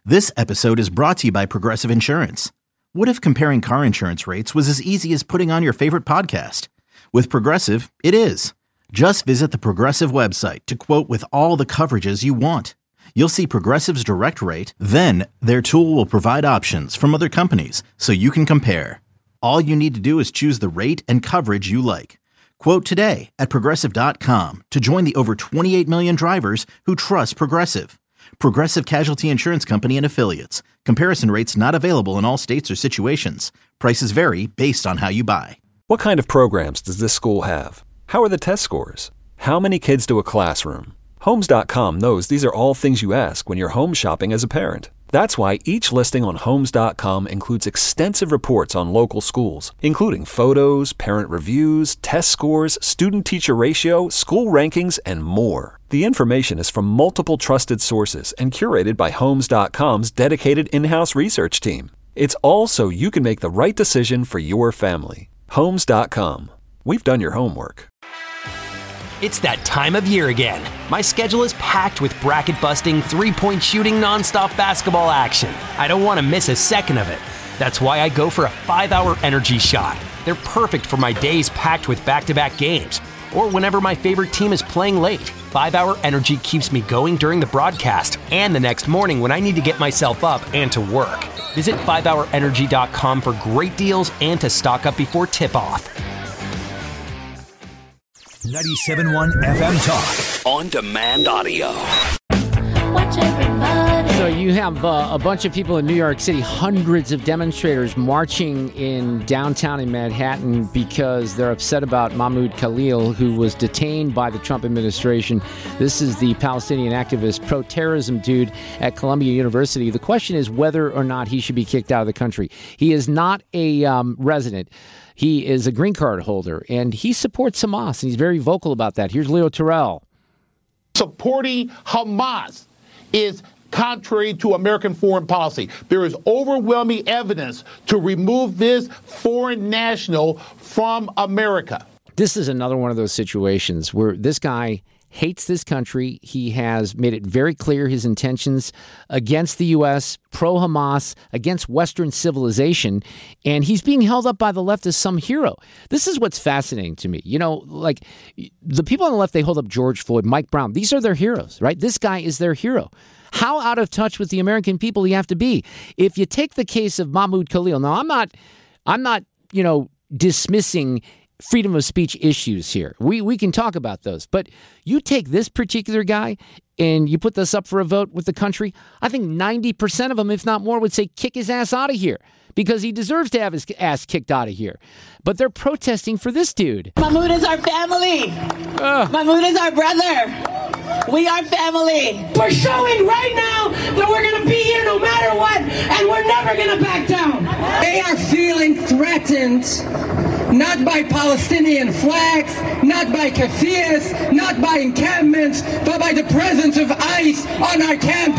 This episode is brought to you by Progressive Insurance. What if comparing car insurance rates was as easy as putting on your favorite podcast? With Progressive, it is. Just visit the Progressive website to quote with all the coverages you want. You'll see Progressive's direct rate, then their tool will provide options from other companies so you can compare. All you need to do is choose the rate and coverage you like. Quote today at Progressive.com to join the over 28 million drivers who trust Progressive. Progressive Casualty Insurance Company and Affiliates. Comparison rates not available in all states or situations. Prices vary based on how you buy. What kind of programs does this school have? How are the test scores? How many kids do a classroom? Homes.com knows these are all things you ask when you're home shopping as a parent. That's why each listing on Homes.com includes extensive reports on local schools, including photos, parent reviews, test scores, student-teacher ratio, school rankings, and more. The information is from multiple trusted sources and curated by Homes.com's dedicated in-house research team. It's all so you can make the right decision for your family. Homes.com. We've done your homework. It's that time of year again. My schedule is packed with bracket-busting, three-point shooting, nonstop basketball action. I don't want to miss a second of it. That's why I go for a 5-hour energy shot. They're perfect for my days packed with back-to-back games, or whenever my favorite team is playing late. 5-hour energy keeps me going during the broadcast and the next morning when I need to get myself up and to work. Visit 5hourenergy.com for great deals and to stock up before tip-off. 97.1 FM Talk. On demand audio. Watch everybody. So you have a bunch of people in New York City, hundreds of demonstrators marching in downtown in Manhattan because they're upset about Mahmoud Khalil, who was detained by the Trump administration. This is the Palestinian activist, pro-terrorism dude at Columbia University. The question is whether or not he should be kicked out of the country. He is not a resident. He is a green card holder, and he supports Hamas, and he's very vocal about that. Here's Leo Terrell. Supporting Hamas is contrary to American foreign policy. There is overwhelming evidence to remove this foreign national from America. This is another one of those situations where this guy hates this country. He has made it very clear his intentions against the U.S., pro-Hamas, against Western civilization, and he's being held up by the left as some hero. This is what's fascinating to me. You know, like the people on the left, they hold up George Floyd, Mike Brown. These are their heroes, right? This guy is their hero. How out of touch with the American people do you have to be? If you take the case of Mahmoud Khalil, now I'm not, dismissing freedom of speech issues here. We can talk about those. But you take this particular guy and you put this up for a vote with the country, I think 90% of them, if not more, would say kick his ass out of here because he deserves to have his ass kicked out of here. But they're protesting for this dude. Mahmoud is our family. Mahmoud is our brother. We are family. We're showing right now that we're going to be here no matter what, and we're never going to back down. They are feeling threatened, not by Palestinian flags, not by kafirs, not by encampments, but by the presence of ICE on our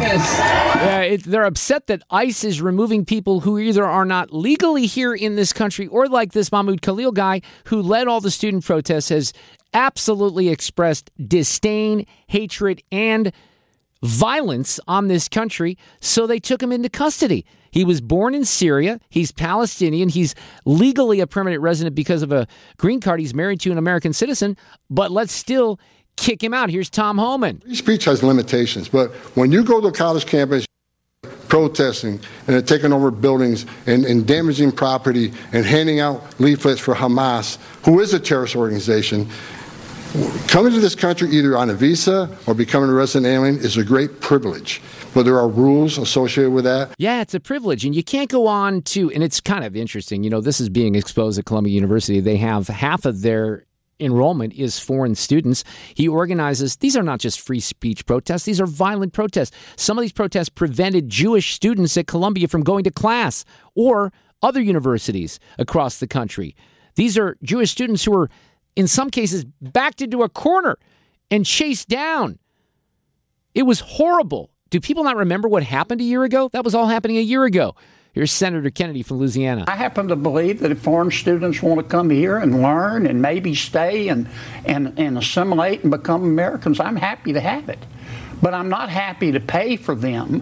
campus. They're upset that ICE is removing people who either are not legally here in this country or like this Mahmoud Khalil guy who led all the student protests has absolutely expressed disdain, hatred, and violence on this country, so they took him into custody. He was born in Syria. He's Palestinian. He's legally a permanent resident because of a green card. He's married to an American citizen, but let's still kick him out. Here's Tom Homan. Free speech has limitations, but when you go to a college campus protesting and taking over buildings and damaging property and handing out leaflets for Hamas, who is a terrorist organization, coming to this country either on a visa or becoming a resident alien is a great privilege. But there are rules associated with that. Yeah, it's a privilege. And you can't go on to, and it's kind of interesting, this is being exposed at Columbia University. They have half of their enrollment is foreign students. He organizes, these are not just free speech protests, these are violent protests. Some of these protests prevented Jewish students at Columbia from going to class or other universities across the country. These are Jewish students who were, in some cases, backed into a corner and chased down. It was horrible. Do people not remember what happened a year ago? That was all happening a year ago. Here's Senator Kennedy from Louisiana. I happen to believe that if foreign students want to come here and learn and maybe stay and assimilate and become Americans, I'm happy to have it. But I'm not happy to pay for them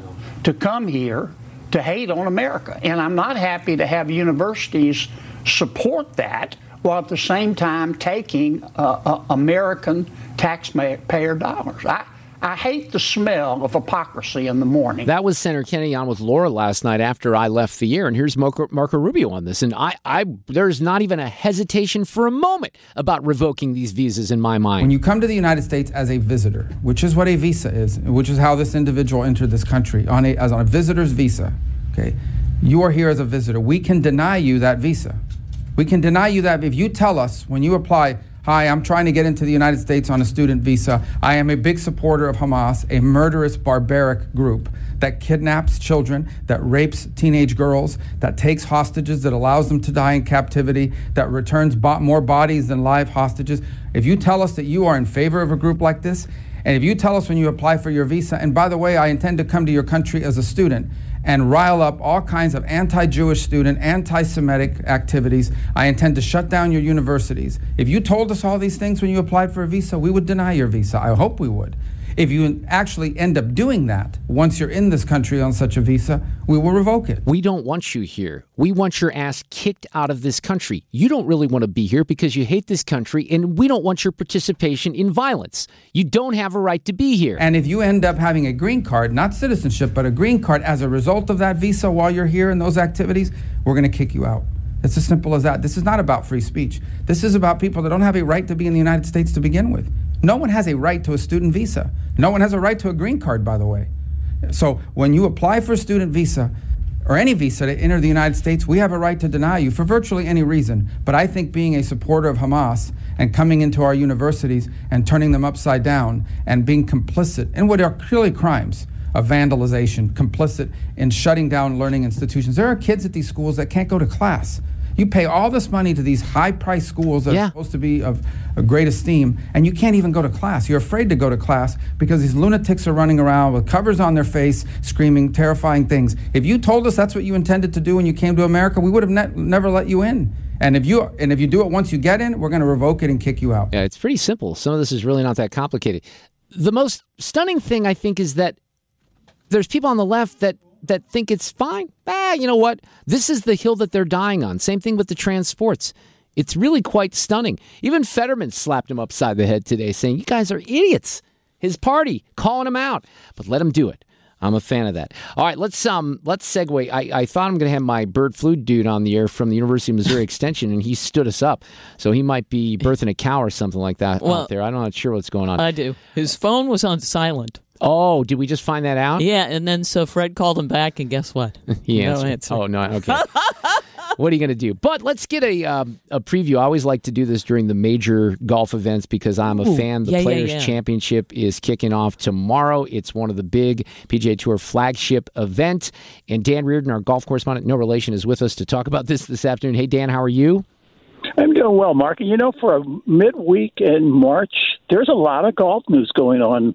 to come here to hate on America. And I'm not happy to have universities support that while at the same time taking American taxpayer dollars. I hate the smell of hypocrisy in the morning. That was Senator Kennedy on with Laura last night after I left the air, and here's Marco Rubio on this. And there's not even a hesitation for a moment about revoking these visas in my mind. When you come to the United States as a visitor, which is what a visa is, which is how this individual entered this country, as on a visitor's visa, okay, you are here as a visitor. We can deny you that visa. We can deny you that if you tell us when you apply, hi, I'm trying to get into the United States on a student visa. I am a big supporter of Hamas, a murderous, barbaric group that kidnaps children, that rapes teenage girls, that takes hostages, that allows them to die in captivity, that returns more bodies than live hostages. If you tell us that you are in favor of a group like this, and if you tell us when you apply for your visa, and by the way, I intend to come to your country as a student, and rile up all kinds of anti-Jewish student, anti-Semitic activities. I intend to shut down your universities. If you told us all these things when you applied for a visa, we would deny your visa. I hope we would. If you actually end up doing that, once you're in this country on such a visa, we will revoke it. We don't want you here. We want your ass kicked out of this country. You don't really want to be here because you hate this country, and we don't want your participation in violence. You don't have a right to be here. And if you end up having a green card, not citizenship, but a green card as a result of that visa while you're here in those activities, we're going to kick you out. It's as simple as that. This is not about free speech. This is about people that don't have a right to be in the United States to begin with. No one has a right to a student visa. No one has a right to a green card, by the way. So when you apply for a student visa or any visa to enter the United States, we have a right to deny you for virtually any reason. But I think being a supporter of Hamas and coming into our universities and turning them upside down and being complicit in what are clearly crimes of vandalization, complicit in shutting down learning institutions. There are kids at these schools that can't go to class. You pay all this money to these high-priced schools that are supposed to be of great esteem, and you can't even go to class. You're afraid to go to class because these lunatics are running around with covers on their face, screaming terrifying things. If you told us that's what you intended to do when you came to America, we would have never let you in. And if you do it once you get in, we're going to revoke it and kick you out. Yeah, it's pretty simple. Some of this is really not that complicated. The most stunning thing, I think, is that there's people on the left that think it's fine. You know what? This is the hill that they're dying on. Same thing with the trans sports. It's really quite stunning. Even Fetterman slapped him upside the head today, saying, you guys are idiots. His party, calling him out. But let him do it. I'm a fan of that. All right, let's segue. I thought I'm going to have my bird flu dude on the air from the University of Missouri Extension, and he stood us up. So he might be birthing a cow or something like that out there. I'm not sure what's going on. I do. His phone was on silent. Oh, did we just find that out? Yeah, and then so Fred called him back, and guess what? He answered. No answer. Oh, no, okay. What are you going to do? But let's get a preview. I always like to do this during the major golf events because I'm a fan. The Players' Championship is kicking off tomorrow. It's one of the big PGA Tour flagship event. And Dan Reardon, our golf correspondent, no relation, is with us to talk about this afternoon. Hey, Dan, how are you? I'm doing well, Mark. And for a midweek in March, there's a lot of golf news going on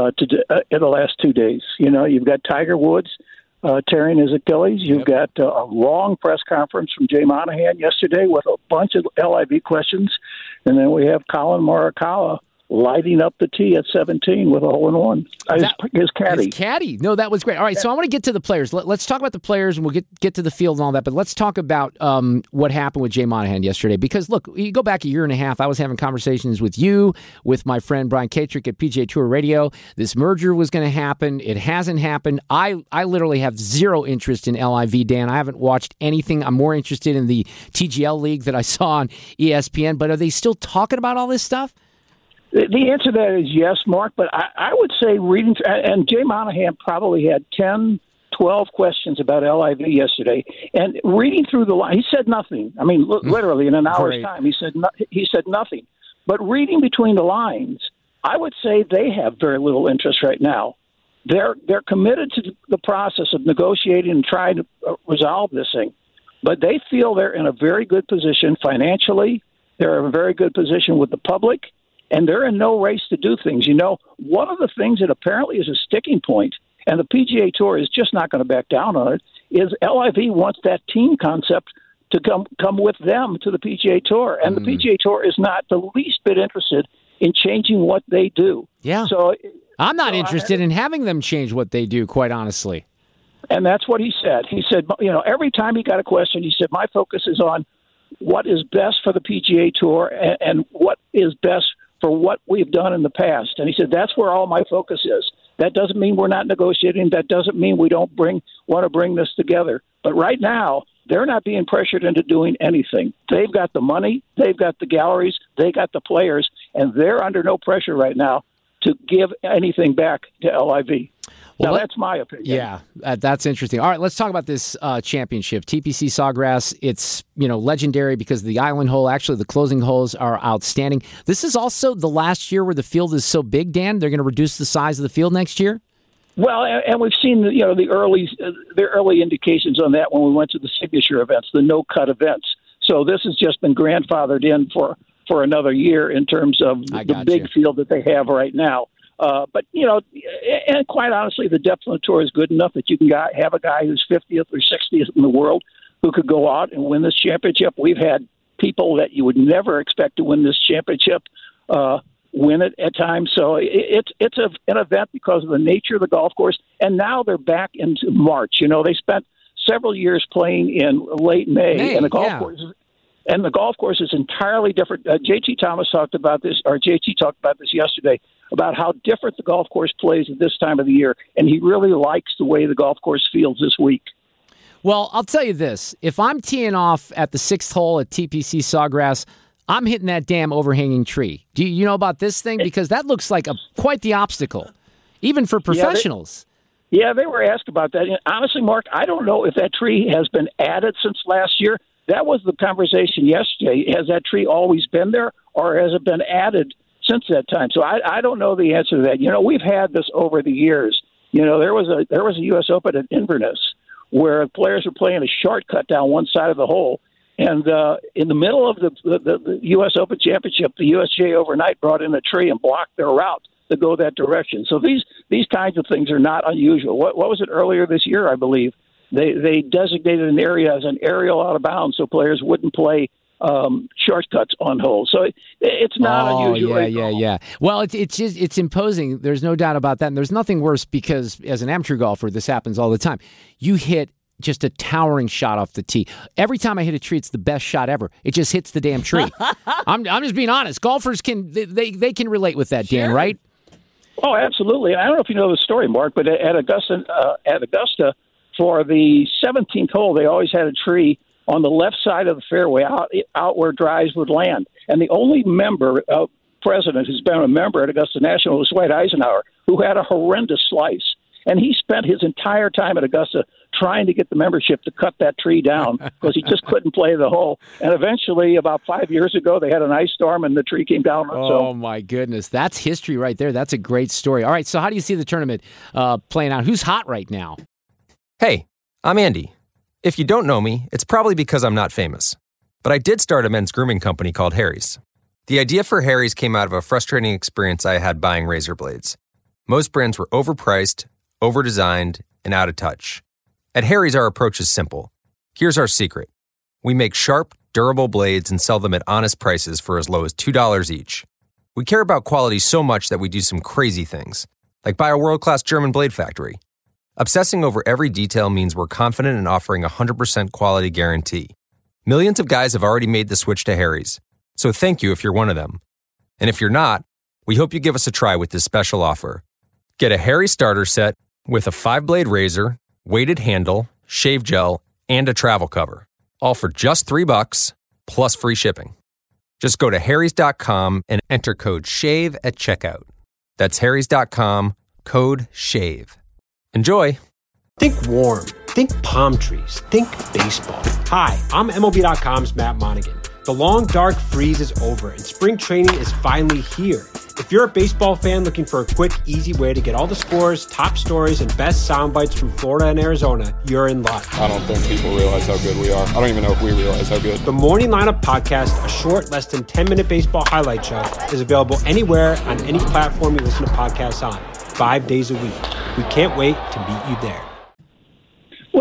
in the last 2 days. You've got Tiger Woods tearing his Achilles. You've got a long press conference from Jay Monahan yesterday with a bunch of LIV questions. And then we have Colin Morikawa lighting up the tee at 17 with a hole-in-one. His caddy. His caddy. No, that was great. All right, so I want to get to the players. Let's talk about the players, and we'll get to the field and all that. But let's talk about what happened with Jay Monahan yesterday. Because, look, you go back a year and a half, I was having conversations with you, with my friend Brian Katrick at PGA Tour Radio. This merger was going to happen. It hasn't happened. I literally have zero interest in LIV, Dan. I haven't watched anything. I'm more interested in the TGL League that I saw on ESPN. But are they still talking about all this stuff? The answer to that is yes, Mark, but I would say reading, and Jay Monahan probably had 10, 12 questions about LIV yesterday, and reading through the line, he said nothing. I mean, literally in an hour's time, he said nothing. But reading between the lines, I would say they have very little interest right now. They're committed to the process of negotiating and trying to resolve this thing, but they feel they're in a very good position financially. They're in a very good position with the public. And they're in no race to do things. One of the things that apparently is a sticking point, and the PGA Tour is just not going to back down on it, is LIV wants that team concept to come with them to the PGA Tour. And the PGA Tour is not the least bit interested in changing what they do. Yeah. So I'm not interested in having them change what they do, quite honestly. And that's what he said. He said, every time he got a question, he said, my focus is on what is best for the PGA Tour and what is best for what we've done in the past. And he said, that's where all my focus is. That doesn't mean we're not negotiating. That doesn't mean we don't want to bring this together. But right now, they're not being pressured into doing anything. They've got the money, they've got the galleries, they got the players, and they're under no pressure right now to give anything back to LIV. Well, now, that's my opinion. Yeah, that's interesting. All right, let's talk about this championship. TPC Sawgrass, it's legendary because the island hole, actually the closing holes are outstanding. This is also the last year where the field is so big, Dan. They're going to reduce the size of the field next year? Well, and we've seen the early indications on that when we went to the signature events, the no-cut events. So this has just been grandfathered in for another year in terms of the big field that they have right now. But, and quite honestly, the depth on the tour is good enough that you can have a guy who's 50th or 60th in the world who could go out and win this championship. We've had people that you would never expect to win this championship win it at times. So it's an event because of the nature of the golf course. And now they're back into March. They spent several years playing in late May and the golf course is, and the golf course is entirely different. JT Thomas talked about this yesterday, about how different the golf course plays at this time of the year, and he really likes the way the golf course feels this week. Well, I'll tell you this. If I'm teeing off at the 6th hole at TPC Sawgrass, I'm hitting that damn overhanging tree. Do you know about this thing? Because that looks like quite the obstacle, even for professionals. Yeah, they were asked about that. And honestly, Mark, I don't know if that tree has been added since last year. That was the conversation yesterday. Has that tree always been there, or has it been added since that time? So I don't know the answer to that. We've had this over the years. There was a U.S. Open at Inverness where players were playing a shortcut down one side of the hole, and in the middle of the U.S. Open Championship, the USGA overnight brought in a tree and blocked their route to go that direction. So these kinds of things are not unusual. What was it earlier this year, I believe? They designated an area as an aerial out of bounds so players wouldn't play shortcuts on holes. So it's not unusual. Yeah. Well, it's imposing. There's no doubt about that. And there's nothing worse because as an amateur golfer, this happens all the time. You hit just a towering shot off the tee. Every time I hit a tree, it's the best shot ever. It just hits the damn tree. I'm just being honest. Golfers can relate with that, Dan, right? Oh, absolutely. I don't know if you know the story, Mark, but at Augusta, for the 17th hole, they always had a tree on the left side of the fairway, out where drives would land. And the only president who's been a member at Augusta National was Dwight Eisenhower, who had a horrendous slice. And he spent his entire time at Augusta trying to get the membership to cut that tree down because he just couldn't play the hole. And eventually, about 5 years ago, they had an ice storm and the tree came down. Oh, my goodness. That's history right there. That's a great story. All right, so how do you see the tournament playing out? Who's hot right now? Hey, I'm Andy. If you don't know me, it's probably because I'm not famous. But I did start a men's grooming company called Harry's. The idea for Harry's came out of a frustrating experience I had buying razor blades. Most brands were overpriced, overdesigned, and out of touch. At Harry's, our approach is simple. Here's our secret. We make sharp, durable blades and sell them at honest prices for as low as $2 each. We care about quality so much that we do some crazy things, like buy a world-class German blade factory. Obsessing over every detail means we're confident in offering a 100% quality guarantee. Millions of guys have already made the switch to Harry's, so thank you if you're one of them. And if you're not, we hope you give us a try with this special offer. Get a Harry starter set with a 5-blade razor, weighted handle, shave gel, and a travel cover, all for just $3 plus free shipping. Just go to harrys.com and enter code SHAVE at checkout. That's harrys.com, code SHAVE. Enjoy. Think warm. Think palm trees. Think baseball. Hi, I'm MLB.com's Matt Monaghan. The long, dark freeze is over, and spring training is finally here. If you're a baseball fan looking for a quick, easy way to get all the scores, top stories, and best sound bites from Florida and Arizona, you're in luck. I don't think people realize how good we are. I don't even know if we realize how good. The Morning Lineup Podcast, a short, less than 10-minute baseball highlight show, is available anywhere on any platform you listen to podcasts on, 5 days a week. We can't wait to meet you there. Well,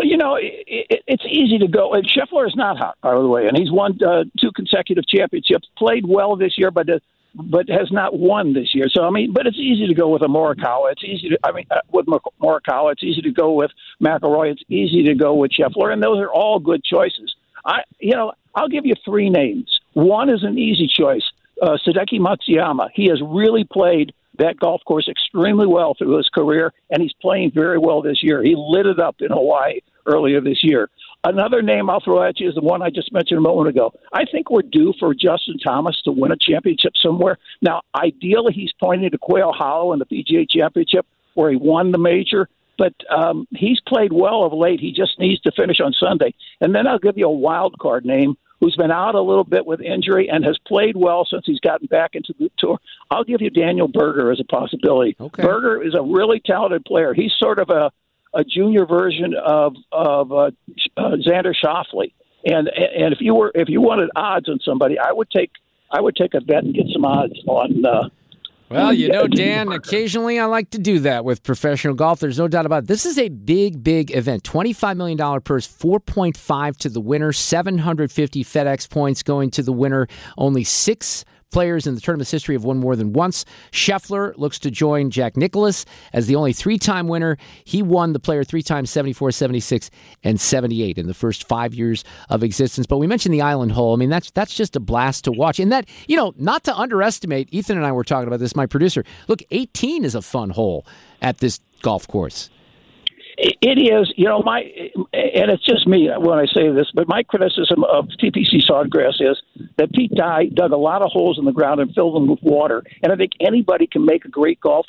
it's easy to go. And Scheffler is not hot, by the way, and he's won 2 consecutive championships, played well this year, but but has not won this year. So, I mean, but it's easy to go with a Morikawa. It's easy to, with Morikawa, it's easy to go with McIlroy. It's easy to go with Scheffler, and those are all good choices. I'll give you three names. One is an easy choice, Hideki Matsuyama. He has really played that golf course extremely well through his career, and he's playing very well this year. He lit it up in Hawaii earlier this year. Another name I'll throw at you is the one I just mentioned a moment ago. I think we're due for Justin Thomas to win a championship somewhere. Now, ideally, he's pointing to Quail Hollow in the PGA Championship where he won the major, but he's played well of late. He just needs to finish on Sunday. And then I'll give you a wild card name who's been out a little bit with injury and has played well since he's gotten back into the tour. I'll give you Daniel Berger as a possibility. Okay. Berger is a really talented player. He's sort of a junior version of Xander Schauffele. And if you wanted odds on somebody, I would take a bet and get some odds on. Well, Dan, occasionally I like to do that with professional golf. There's no doubt about it. This is a big, big event. $25 million purse, 4.5 to the winner, 750 FedEx points going to the winner. Only 6 players in the tournament's history have won more than once. Scheffler looks to join Jack Nicklaus as the only 3-time winner. He won the Player 3 times, 74, 76, and 78 in the first 5 years of existence. But we mentioned the Island Hole. I mean, that's just a blast to watch. And that, not to underestimate, Ethan and I were talking about this, my producer. Look, 18 is a fun hole at this golf course. It is, and it's just me when I say this, but my criticism of TPC Sawgrass is that Pete Dye dug a lot of holes in the ground and filled them with water. And I think anybody can make a great golf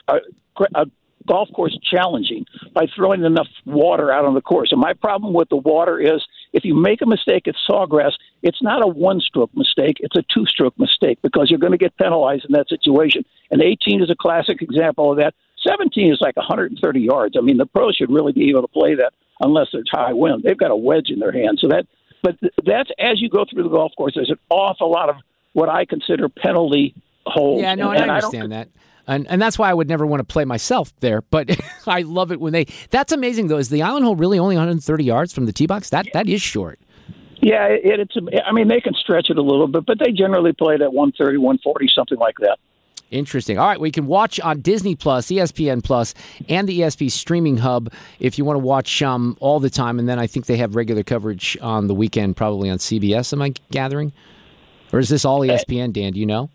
course challenging by throwing enough water out on the course. And my problem with the water is if you make a mistake at Sawgrass, it's not a one-stroke mistake, it's a 2-stroke mistake because you're going to get penalized in that situation. And 18 is a classic example of that. 17 is like 130 yards. I mean, the pros should really be able to play that unless there's high wind. They've got a wedge in their hand. But that's as you go through the golf course, there's an awful lot of what I consider penalty holes. Yeah, no, and I understand that. And that's why I would never want to play myself there. But I love it when that's amazing, though. Is the Island Hole really only 130 yards from the tee box? That is short. Yeah, they can stretch it a little bit, but they generally play it at 130, 140, something like that. Interesting. All right, we can watch on Disney Plus, ESPN Plus, and the ESP streaming hub if you want to watch all the time. And then I think they have regular coverage on the weekend, probably on CBS, am I gathering? Or is this all ESPN, Dan? Do you know?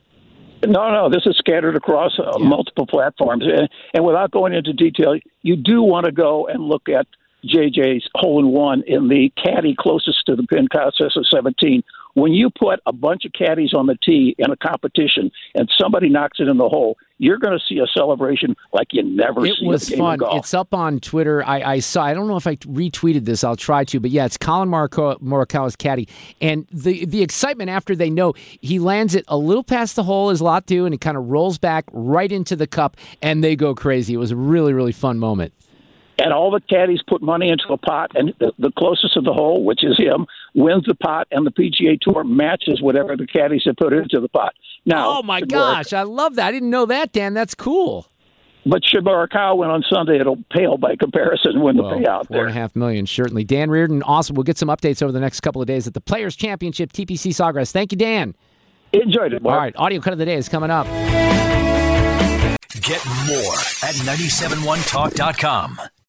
No, this is scattered across multiple platforms. And without going into detail, you do want to go and look at JJ's hole-in-one in the caddy closest to the pin contest of 17. When you put a bunch of caddies on the tee in a competition and somebody knocks it in the hole, you're going to see a celebration like you never see. It was fun. It's up on Twitter. I saw. I don't know if I retweeted this. I'll try to. But yeah, it's Colin Morikawa's caddy, and the excitement after they know he lands it a little past the hole is lot too, and it kind of rolls back right into the cup, and they go crazy. It was a really, really fun moment. And all the caddies put money into a pot, and the closest to the hole, which is him, wins the pot, and the PGA Tour matches whatever the caddies have put into the pot. Now, oh, my gosh, I love that. I didn't know that, Dan. That's cool. But should Morikawa win on Sunday, it'll pale by comparison when the payout there. $4.5 million, certainly. Dan Reardon, awesome. We'll get some updates over the next couple of days at the Players' Championship, TPC Sawgrass. Thank you, Dan. Enjoyed it, Mark. All right, audio cut of the day is coming up. Get more at 971talk.com.